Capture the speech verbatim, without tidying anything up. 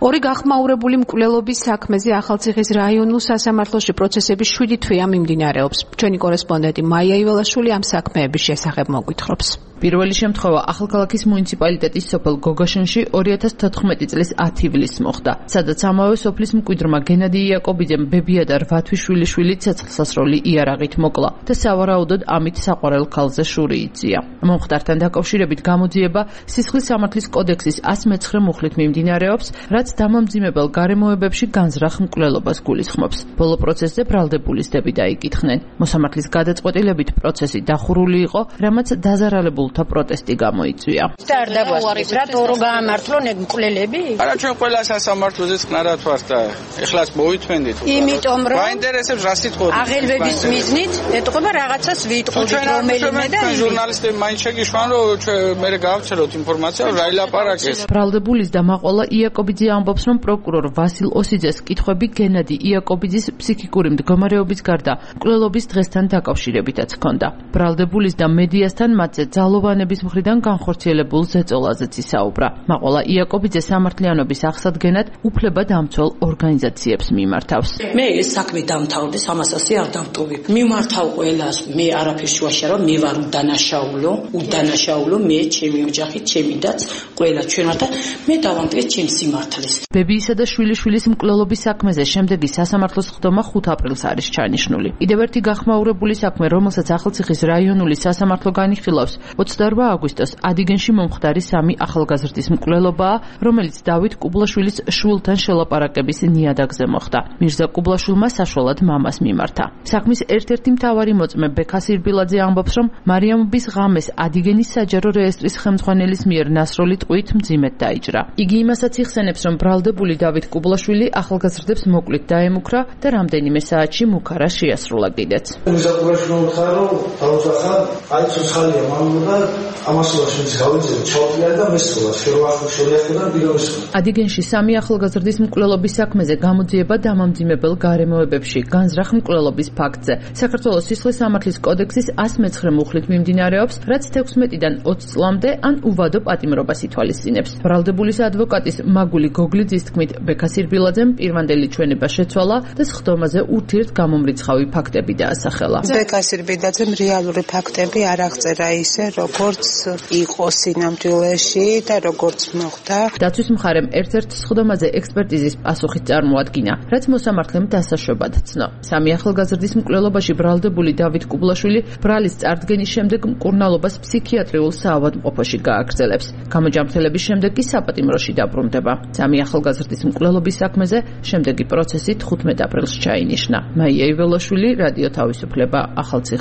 ორი გახმაურებული მკვლელობის საქმეზე ახალციხის რაიონულ სასამართლოში პროცესები შვიდი თვეა მიმდინარეობს. ჩვენი კორესპონდენტი მაია იველაშვილი ამ საქმეების შესახებ მოგვითხრობს. პირველი შემთხვევა ახალქალაქის მუნიციპალიტეტის სოფელ გოგოშენში ორი ათას თოთხმეტი წლის ათი ივლისს მოხდა, სადაც ამავე სოფლის მკვიდრმა გენადი იაკობიძემ ბებია და რვა თვის შვილიშვილი ცეცხლსასროლი იარაღით მოკლა და სავარაუდოდ ამით საყვარელ ქალზე შური იწია. მომხდართან დაკავშირებით გამოძიება სისხლის სამართლის კოდექსის ას მეცხრე მუხლით მიმდინარეობს, რაც დამამძიმებელ გარემოებებში განზრახ მკვლელობას გულისხმობს. ბოლო პროცესზე ბრალდებულისტები დაიკითხნენ. მოსამართლის გადაწყვეტილებით პროცესი დახურული იყო, რამაც დაზარალებულთა პროტესტი გამოიწვია. არ დაგვასწრებს, რატო რო გაამართლონ ეგ მკვლელები? არა, ჩვენ ყველა სასამართლოზე წყნარად ვართ და ეხლაც მოვითვენდით. იმიტომ რომ გაინტერესებს რა სიტყვები. აღელვების მიზნით ეტყობა რაღაცას ვიტყოდით რომელიმე და ჟურნალისტები მაინც შეგიშვან რომ ჩვენ მე გავცელოთ ინფორმაცია რა ილაპარაკეს. ბრალდებულის და მაყოლა იაკობიძე ამბობს, რომ პროკურორ ვასილ ოსიძეს კითხვები გენადი იაკობიძის ფსიქიკური მდგომარეობის გარდა მკვლელობის დღესთან დაკავშირებითაც ჰქონდა. ბრალდებულის და მედიასთან მათზე ძალოვანების მხრიდან განხორციელებულ ზეწოლაზეც ისაუბრა. მაყოლა იაკობიძე სამართლიანობის აღსადგენად უფლება დამცველ ორგანიზაციებს მიმართავს. მე ეს საქმე დამთავრდეს, ამას ასე არ დავტოვებ. მიმართავ ყველას, მე არაფერს შუაში არ ვარ, მე ვარ უდანაშაულო, უდანაშაულო, მე ჩემი ოჯახი, ჩემი დაც, ყველა ჩვენ ვართ და მე დავამტკიц ჩემს სიმართლეს. ბებიისა და შვილიშვილის მკვლელობის საქმეზე შემდეგი სასამართლოს ხდომა ხუთ აპრილს არის ჩანიშნული. კიდევ ერთი გახმაურებული საქმე, რომელსაც ახალციხის რაიონული სასამართლო განიხილავს, ოცდარვა აგვისტოს ადიგენში მომხდარი სამი ახალგაზრდის მკვლელობაა, რომელიც დავით კუბლაშვილის შვილთან შელაპარაკების ნიადაგზე მოხდა. მირზა კუბლაშვილმა საშუალად მამას მიმართა. საქმის ერთ-ერთი მთავარი მოწმე ბექა სირბილაძე ამბობს, რომ მარიამობის ღამეს ადიგენის საჯარო რეესტრის ხელმძღვანელის მიერ ნასროლი ტყვით მძიმედ დაიჭრა. იგი იმასაც იხსენებს, რომ ბრალდებული დავით კუბლაშვილი ახალგაზრდებს მოკლით დაემუქრა და რამდენიმე საათში მუქარა შეასრულა კიდეც. მირზა კუბლაშვილი მოხდა, რომ დაუძახა, აი ცოცხალია მამული და ამასულაშვილს გავიძინე ჩავტია და მესწოლა შევახო შევახდა ბიროვის. ადიგენში სამი ახალგაზრდის მკვლელობის საქმეზე გამოძიება დამამძიმებელ გარემოებებში განზრახ მკვლელობის ფაქტზე საქართველოს სისხლის სამართლის კოდექსის ას მეცხრე მუხლით მიმდინარეობს, რაც თექვსმეტიდან ოცი წლამდე ან უვადო პატიმრობას ითვალისწინებს. ბრალდებულის ადვოკატის მაგული გოგლიძის თქმით, ბექა სირბილაძემ პირვანდელი ჩვენება შეცვალა და სხდომაზე ურთიერთგამომრიცხავი ფაქტები დაასახელა. ბექა სირბილაძემ რეალური ფაქტები არ აღწერა ისე, როგორც იყო სინამდვილეში და როგორც მოხდა. დაცვის მხარემ ერთ-ერთ სხდომაზე ექსპერტიზის პასუხით წარმოადგინა, რაც მოსამართლემ დასაშვებად ცნო. სამი ახალგაზრდის მკვლელობაში ბრალდებული დავით კუბლაშვილი ბრალის წარდგენის შემდეგ მკურნალობას ფსიქიატრიულ საავადმყოფოში გააგრძელებს. გამოჯამრთელების შემდეგ კი საპატიმროში დაბრუნდება. სამი ახალგაზრდის მკვლელობის საქმეზე შემდეგი პროცესი თხუთმეტ აპრილს ჩაინიშნა. მაია იველაშვილი, რადიო თავისუფლება, ახალციხე.